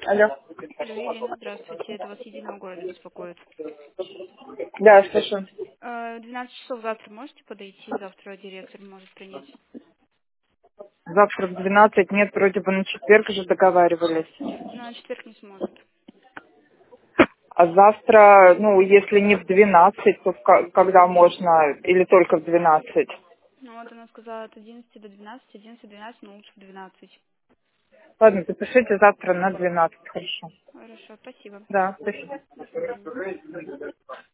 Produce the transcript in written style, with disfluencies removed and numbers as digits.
Алло. Алло, Ирина, здравствуйте. Это вас Единого города беспокоит. Да, слышу. 12 часов завтра можете подойти? Завтра директор может принять. Завтра в 12 нет, вроде бы на четверг уже договаривались. На четверг не сможет. А завтра, ну, если не в 12, то когда можно? Или только в 12? Ну вот она сказала от 11 до 12, 11 12, но лучше в 12. Ладно, запишите завтра на 12, хорошо. Хорошо, спасибо. Да, спасибо. До свидания.